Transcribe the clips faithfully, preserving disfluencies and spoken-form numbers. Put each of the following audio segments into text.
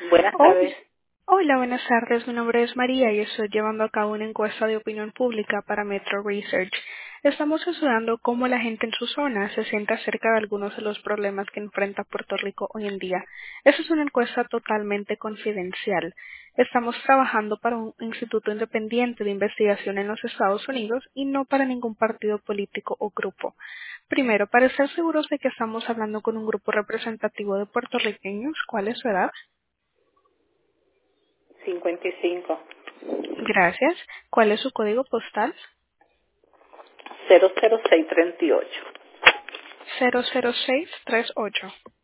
Buenas Hola, tardes. hola, buenas tardes. Mi nombre es María y estoy llevando a cabo una encuesta de opinión pública para Metro Research. Estamos estudiando cómo la gente en su zona se siente acerca de algunos de los problemas que enfrenta Puerto Rico hoy en día. Esta es una encuesta totalmente confidencial. Estamos trabajando para un instituto independiente de investigación en los Estados Unidos y no para ningún partido político o grupo. Primero, para estar seguros de que estamos hablando con un grupo representativo de puertorriqueños, ¿cuál es su edad? cincuenta y cinco. Gracias. ¿Cuál es su código postal? cero cero seis treinta y ocho. cero cero seis tres ocho.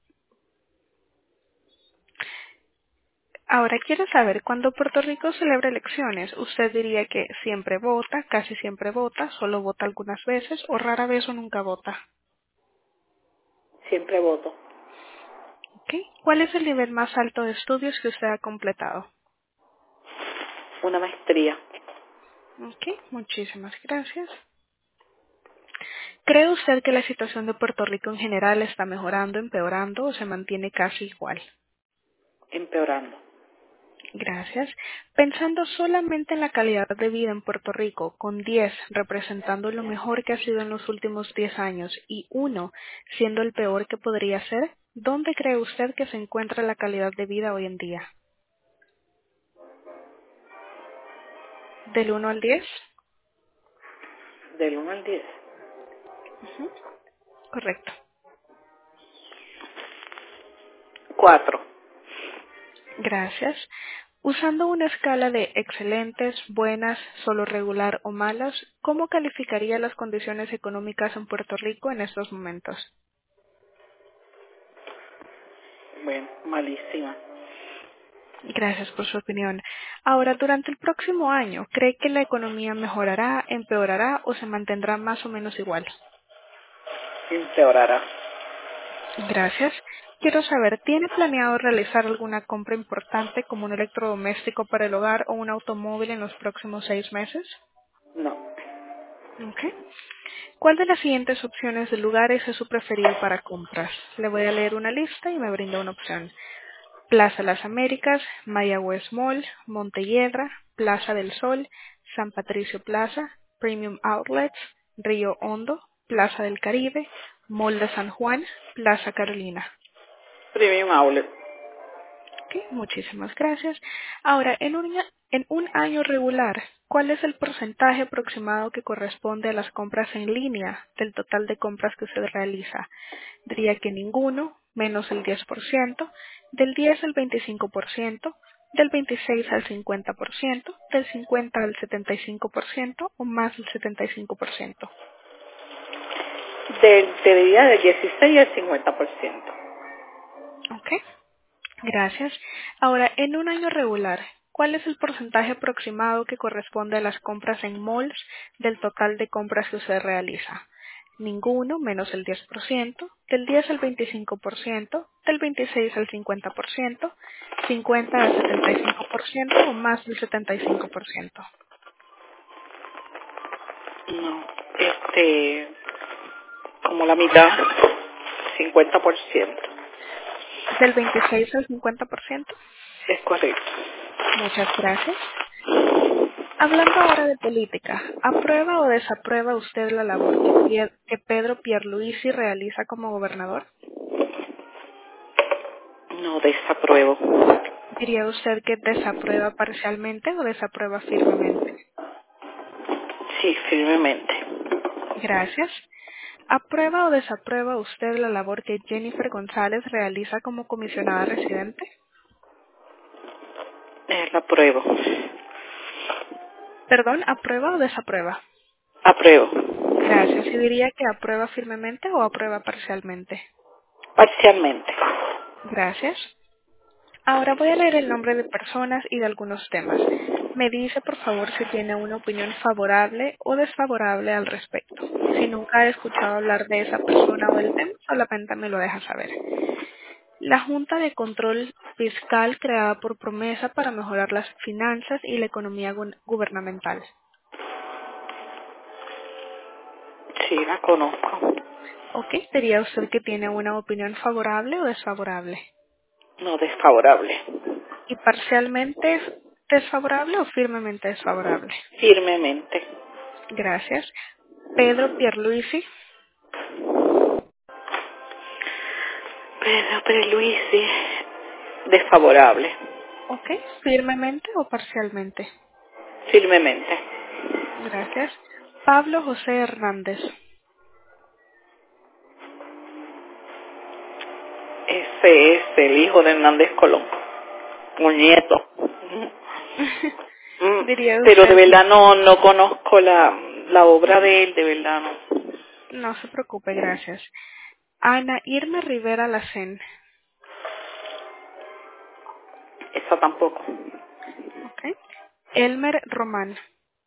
Ahora quiero saber, cuando Puerto Rico celebra elecciones, ¿usted diría que siempre vota, casi siempre vota, solo vota algunas veces o rara vez o nunca vota? Siempre voto. ¿Ok? ¿Cuál es el nivel más alto de estudios que usted ha completado? Una maestría. Ok, muchísimas gracias. ¿Cree usted que la situación de Puerto Rico en general está mejorando, empeorando o se mantiene casi igual? Empeorando. Gracias. Pensando solamente en la calidad de vida en Puerto Rico, con diez representando lo mejor que ha sido en los últimos diez años y uno siendo el peor que podría ser, ¿dónde cree usted que se encuentra la calidad de vida hoy en día? ¿Del uno al diez? Del uno al diez. Ujú, correcto. cuatro. Gracias. Usando una escala de excelentes, buenas, solo regular o malas, ¿cómo calificaría las condiciones económicas en Puerto Rico en estos momentos? Bueno, malísima. Gracias por su opinión. Ahora, durante el próximo año, ¿cree que la economía mejorará, empeorará o se mantendrá más o menos igual? Empeorará. Gracias. Quiero saber, ¿tiene planeado realizar alguna compra importante como un electrodoméstico para el hogar o un automóvil en los próximos seis meses? No. Ok. ¿Cuál de las siguientes opciones de lugares es su preferido para compras? Le voy a leer una lista y me brinda una opción. Plaza Las Américas, Mayagüez Mall, Montelledra, Plaza del Sol, San Patricio Plaza, Premium Outlets, Río Hondo, Plaza del Caribe, Mall de San Juan, Plaza Carolina. Premium Outlet. Ok, muchísimas gracias. Ahora, en un, en un año regular, ¿cuál es el porcentaje aproximado que corresponde a las compras en línea del total de compras que usted realiza? Diría que ninguno, menos el diez por ciento, del diez al veinticinco por ciento, del veintiséis al cincuenta por ciento, del cincuenta al setenta y cinco por ciento o más del setenta y cinco por ciento. Del, debería del dieciséis al cincuenta por ciento. Ok. Gracias. Ahora, en un año regular, ¿cuál es el porcentaje aproximado que corresponde a las compras en malls del total de compras que usted realiza? Ninguno, menos el diez por ciento, del diez al veinticinco por ciento, del veintiséis al cincuenta por ciento, cincuenta al setenta y cinco por ciento o más del setenta y cinco por ciento. No. Este, como la mitad. cincuenta por ciento. ¿Del veintiséis al cincuenta por ciento? Es correcto. Muchas gracias. Hablando ahora de política, ¿aprueba o desaprueba usted la labor que, Pier- que Pedro Pierluisi realiza como gobernador? No desapruebo. ¿Diría usted que desaprueba parcialmente o desaprueba firmemente? Sí, firmemente. Gracias. ¿Aprueba o desaprueba usted la labor que Jennifer González realiza como comisionada residente? Eh, la apruebo. Perdón, ¿aprueba o desaprueba? Apruebo. Gracias. ¿Y diría que aprueba firmemente o aprueba parcialmente? Parcialmente. Gracias. Ahora voy a leer el nombre de personas y de algunos temas. Me dice, por favor, si tiene una opinión favorable o desfavorable al respecto. Si nunca ha escuchado hablar de esa persona o del tema, solamente me lo deja saber. La Junta de Control Fiscal creada por promesa para mejorar las finanzas y la economía gu- gubernamental. Sí, la conozco. ¿Ok? ¿Diría usted que tiene una opinión favorable o desfavorable? No, desfavorable. ¿Y parcialmente desfavorable o firmemente desfavorable? Firmemente. Gracias. Pedro Pierluisi. Pedro Pierluisi, desfavorable. Ok. ¿Firmemente o parcialmente? Firmemente. Gracias. Pablo José Hernández. Ese es el hijo de Hernández Colón. Un nieto. Mm, Diría Pero de usted, verdad no no conozco la, la obra de él, de verdad no. no se preocupe, gracias. Ana Irma Rivera Lacén. Esa tampoco. Ok. Elmer Román.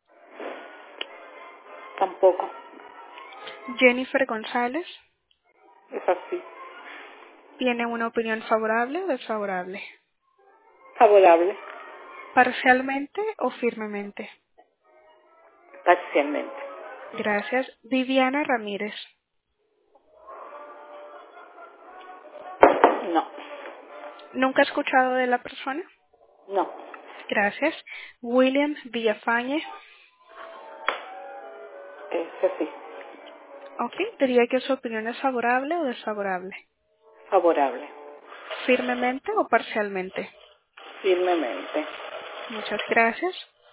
Tampoco. Jennifer González. Es así. ¿Tiene una opinión favorable o desfavorable? Favorable. ¿Parcialmente o firmemente? Parcialmente. Gracias. Viviana Ramírez. No. ¿Nunca he escuchado de la persona? No. Gracias. William Villafañe. Ese sí. Ok. Diría que su opinión es favorable o desfavorable. Favorable. ¿Firmemente o parcialmente? Firmemente. Muchas gracias.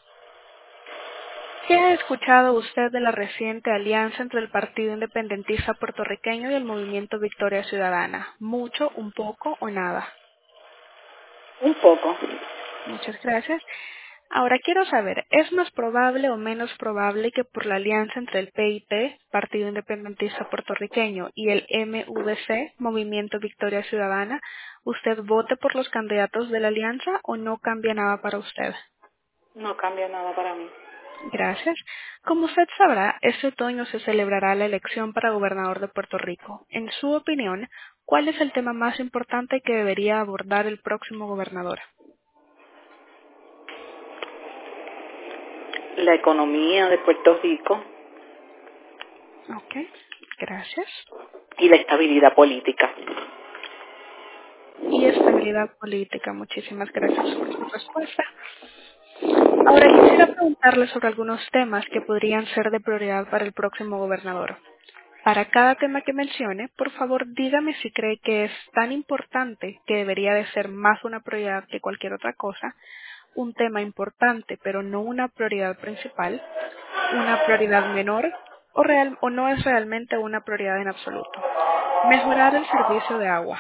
¿Qué ha escuchado usted de la reciente alianza entre el Partido Independentista Puertorriqueño y el Movimiento Victoria Ciudadana? ¿Mucho, un poco o nada? Un poco. Muchas gracias. Ahora quiero saber, ¿es más probable o menos probable que por la alianza entre el P I P, Partido Independentista Puertorriqueño, y el M V C, Movimiento Victoria Ciudadana, usted vote por los candidatos de la alianza o no cambia nada para usted? No cambia nada para mí. Gracias. Como usted sabrá, este otoño se celebrará la elección para gobernador de Puerto Rico. En su opinión, ¿cuál es el tema más importante que debería abordar el próximo gobernador? La economía de Puerto Rico Ok, gracias. y la estabilidad política. Y estabilidad política. Muchísimas gracias por su respuesta. Ahora quisiera preguntarle sobre algunos temas que podrían ser de prioridad para el próximo gobernador. Para cada tema que mencione, por favor dígame si cree que es tan importante que debería de ser más una prioridad que cualquier otra cosa, un tema importante pero no una prioridad principal, una prioridad menor o, real, o no es realmente una prioridad en absoluto. Mejorar el servicio de agua.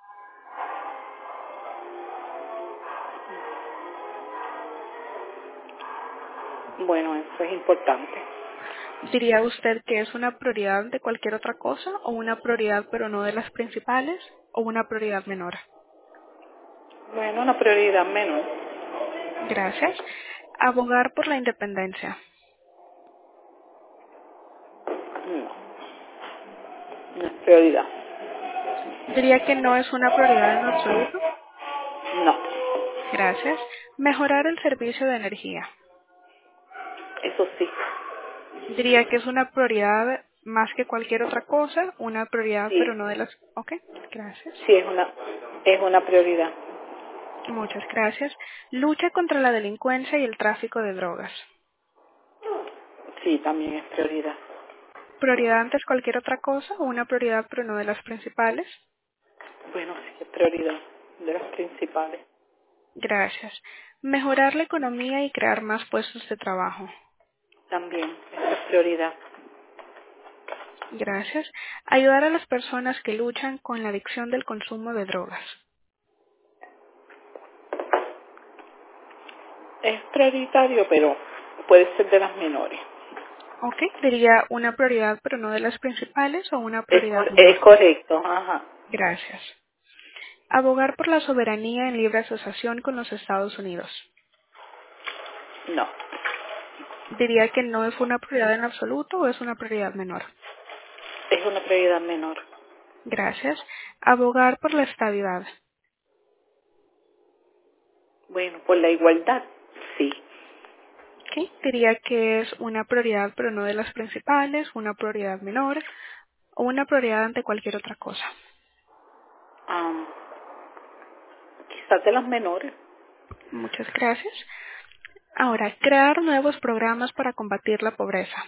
Bueno, eso es importante. ¿Diría usted que es una prioridad de cualquier otra cosa o una prioridad pero no de las principales o una prioridad menor? Bueno, una prioridad menor. Gracias. Abogar por la independencia. No, no es prioridad. Diría que no es una prioridad en absoluto. No, Gracias. Mejorar el servicio de energía. eso sí. Diría que es una prioridad más que cualquier otra cosa, una prioridad pero Sí, no de las... Ok, gracias. sí es una, es una prioridad. Muchas gracias. Lucha contra la delincuencia y el tráfico de drogas. Sí, también es prioridad. ¿Prioridad antes cualquier otra cosa o una prioridad pero no de las principales? Bueno, sí es prioridad de las principales. Gracias. Mejorar la economía y crear más puestos de trabajo. También, esa es prioridad. Gracias. Ayudar a las personas que luchan con la adicción del consumo de drogas. Es prioritario, pero puede ser de las menores. Ok, diría una prioridad pero no de las principales o una Es, prioridad cor- es menor. correcto, ajá. Gracias. Abogar por la soberanía en libre asociación con los Estados Unidos. No, Diría que no es una prioridad en absoluto o es una prioridad menor. es una prioridad menor. Gracias. Abogar por la estabilidad. Bueno, por la igualdad, sí. Ok, diría que es una prioridad pero no de las principales, una prioridad menor o una prioridad ante cualquier otra cosa. Am, quizás de las menores. Muchas gracias. Ahora, crear nuevos programas para combatir la pobreza.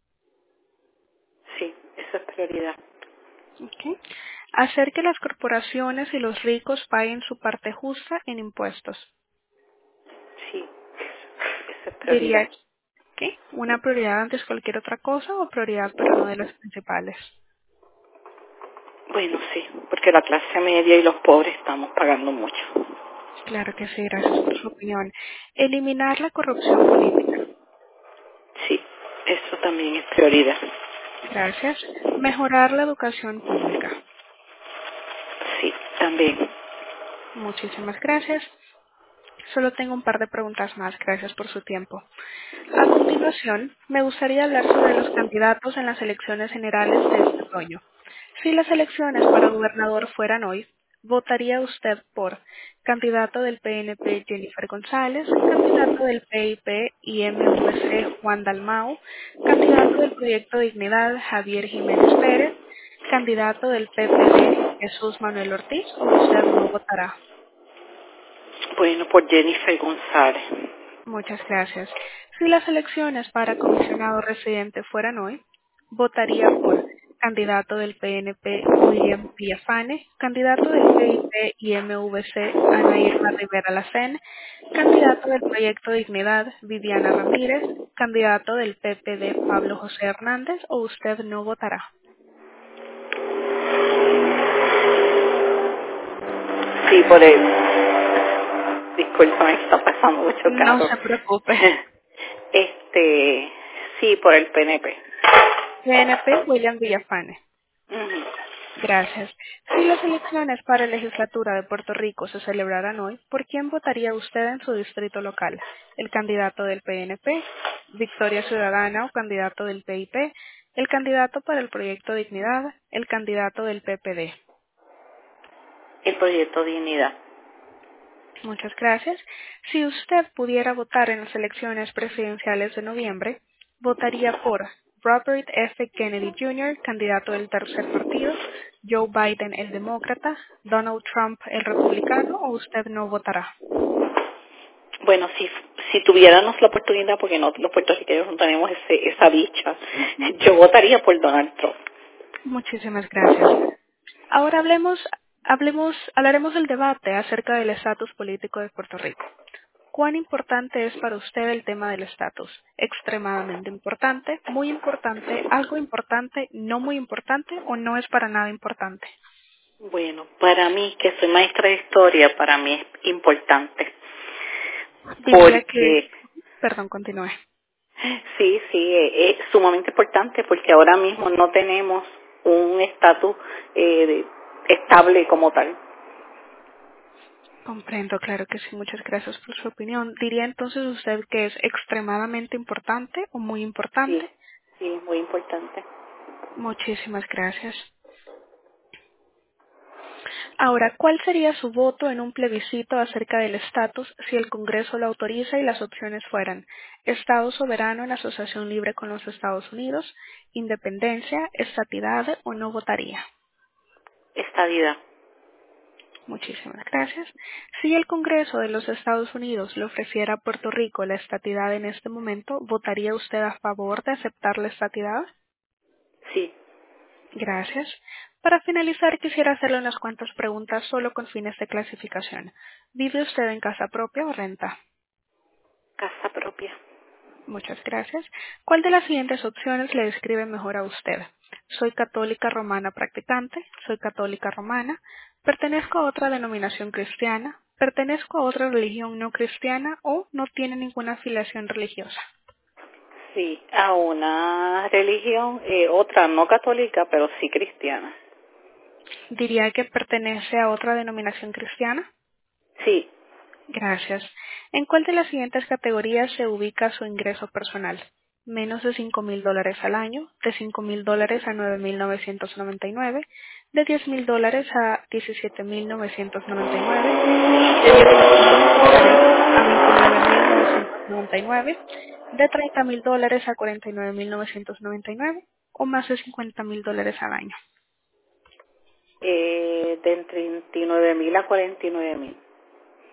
Sí, eso es prioridad. Okay. Hacer que las corporaciones y los ricos paguen su parte justa en impuestos. Sí, eso es Diría prioridad. que una prioridad antes de cualquier otra cosa o prioridad pero no de las principales. Bueno, sí, porque la clase media y los pobres estamos pagando mucho. Claro que sí, gracias por su opinión. Eliminar la corrupción política. Sí, eso también es prioridad. Gracias. Mejorar la educación pública. Sí, también. Muchísimas gracias. Solo tengo un par de preguntas más. Gracias por su tiempo. A continuación, me gustaría hablar sobre los candidatos en las elecciones generales de este otoño. Si las elecciones para gobernador fueran hoy, ¿votaría usted por candidato del P N P Jennifer González, candidato del P I P y M V C Juan Dalmau, candidato del Proyecto Dignidad Javier Jiménez Pérez, candidato del P P D Jesús Manuel Ortiz o usted no votará? Bueno, por Jennifer González. Muchas gracias. Si las elecciones para comisionado residente fueran hoy, votaría por candidato del P N P William Villafane, candidato del P I P y M V C Ana Irma Rivera Lacén, candidato del Proyecto Dignidad Viviana Ramírez, candidato del P P D Pablo José Hernández o usted no votará. Sí, por el... Disculpa, me está pasando mucho No carro. se preocupe. Este, sí, por el P N P. P N P William Villafane. Ujú. Gracias. Si las elecciones para la legislatura de Puerto Rico se celebraran hoy, ¿por quién votaría usted en su distrito local? ¿El candidato del P N P, Victoria Ciudadana o candidato del P I P, el candidato para el Proyecto Dignidad, el candidato del P P D? El proyecto Dignidad. Muchas gracias. Si usted pudiera votar en las elecciones presidenciales de noviembre, votaría por Robert F. Kennedy junior, candidato del tercer partido, Joe Biden, el demócrata, Donald Trump, el republicano, o usted no votará. Bueno, si si tuviéramos la oportunidad, porque no los puertorriqueños no tenemos ese, esa dicha, Ujú. yo votaría por Donald Trump. Muchísimas gracias. Ahora hablemos, hablemos, hablaremos del debate acerca del estatus político de Puerto Rico. ¿Cuán importante es para usted el tema del estatus? ¿Extremadamente importante, muy importante, algo importante, no muy importante o no es para nada importante? Bueno, para mí, que soy maestra de historia, para mí es importante. Diría que, Porque, perdón, continúe. sí, sí, eh, es sumamente importante porque ahora mismo no tenemos un estatus eh, de- estable como tal. Comprendo, claro que sí, muchas gracias por su opinión. ¿Diría entonces usted que es extremadamente importante o muy Sí, importante? sí, es muy importante. Muchísimas gracias. Ahora, ¿cuál sería su voto en un plebiscito acerca del estatus si el Congreso lo autoriza y las opciones fueran Estado soberano en asociación libre con los Estados Unidos, independencia, estatidad o no votaría? Estabilidad. Muchísimas gracias. Si el Congreso de los Estados Unidos le ofreciera a Puerto Rico la estatidad en este momento, ¿votaría usted a favor de aceptar la estatidad? Sí, Gracias. Para finalizar, quisiera hacerle unas cuantas preguntas solo con fines de clasificación. ¿Vive usted en casa propia o renta? casa propia. Muchas gracias. ¿Cuál de las siguientes opciones le describe mejor a usted? Soy católica romana practicante, soy católica romana, pertenezco a otra denominación cristiana, pertenezco a otra religión no cristiana o no tiene ninguna afiliación religiosa. Sí, a una religión, eh, otra no católica, pero sí cristiana. ¿Diría que pertenece a otra denominación cristiana? Sí, Gracias. ¿En cuál de las siguientes categorías se ubica su ingreso personal? Menos de cinco mil dólares al año, de cinco mil dólares a nueve mil novecientos noventa y nueve, de diez mil dólares a diecisiete mil novecientos noventa y nueve, de dieciocho mil dólares a veintinueve mil novecientos noventa y nueve, de treinta mil dólares a cuarenta y nueve mil novecientos noventa y nueve o más de cincuenta mil dólares al año. eh, de treinta y nueve mil a cuarenta y nueve mil.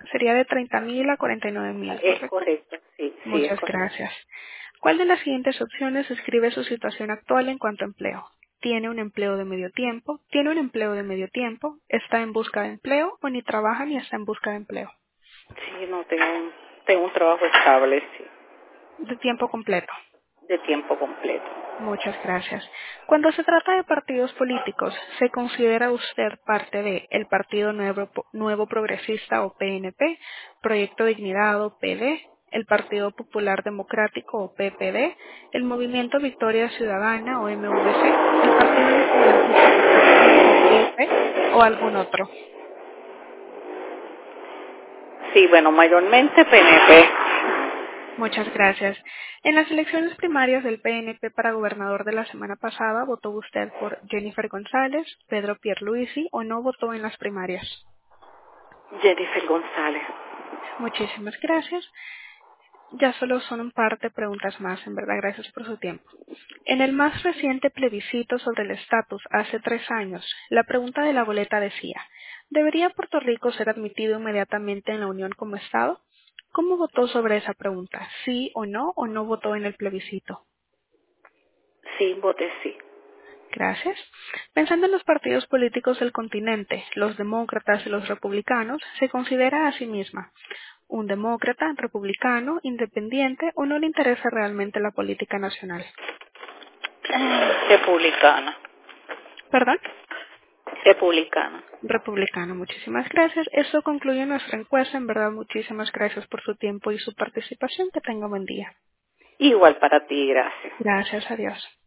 Sería de treinta mil a cuarenta y nueve mil, Es ¿correcto? correcto, sí, sí, es Muchas correcto. gracias. ¿Cuál de las siguientes opciones describe su situación actual en cuanto a empleo? ¿Tiene un empleo de medio tiempo? ¿Tiene un empleo de medio tiempo? ¿Está en busca de empleo? ¿O ni trabaja ni está en busca de empleo? Sí, no, tengo un, tengo un trabajo estable, sí, De tiempo completo. de tiempo completo. Muchas gracias. Cuando se trata de partidos políticos, ¿se considera usted parte de el Partido Nuevo, Nuevo Progresista o P N P, Proyecto Dignidad o P D, el Partido Popular Democrático o P P D, el Movimiento Victoria Ciudadana o M V C, el Partido Independentista Puertorriqueño o P I P o algún otro? Sí, bueno, mayormente P N P. Muchas gracias. En las elecciones primarias del P N P para gobernador de la semana pasada, ¿votó usted por Jennifer González, Pedro Pierluisi o no votó en las primarias? Jennifer González. Muchísimas gracias. Ya solo son un par de preguntas más, en verdad, gracias por su tiempo. En el más reciente plebiscito sobre el estatus, hace tres años, la pregunta de la boleta decía, ¿debería Puerto Rico ser admitido inmediatamente en la Unión como Estado? ¿Cómo votó sobre esa pregunta? ¿Sí o no o no votó en el plebiscito? Sí, voté sí. Gracias. Pensando en los partidos políticos del continente, los demócratas y los republicanos, ¿se considera a sí misma un demócrata, republicano, independiente o no le interesa realmente la política nacional? Republicana. ¿Perdón? Republicana. Republicano. Muchísimas gracias. Eso concluye nuestra encuesta. En verdad, muchísimas gracias por su tiempo y su participación. Que tenga buen día. Igual para ti, gracias. Gracias. Adiós.